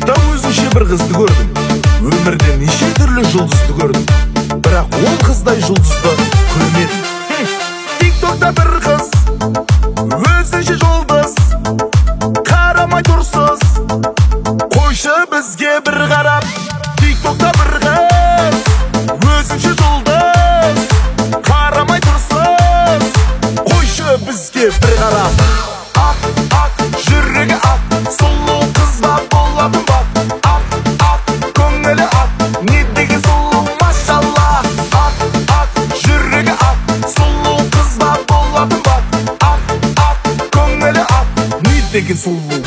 тиктокта өзінше бір қызды көрдім. Өмірде неше түрлі жұлдызды көрдім, бірақ ол қыздай жұлдызды көрмедім. Тиктокта бір қыз өзінше жұлдыз, қарамай тұрсыз, қойшы бізге бір қарап. Тиктокта бір қыз өзінше жұлдыз, қарамай тұрсыз, қойшы бізге бір қарап. Ақ жүрегі ақ, сұлу қызба болатын бақ. Ақ көңілі ақ, не деген сұлу машалла. Ақ жүрегі ақ, сұлу қызба болатын бақ. Ақ көңілі ақ, не деген сұлу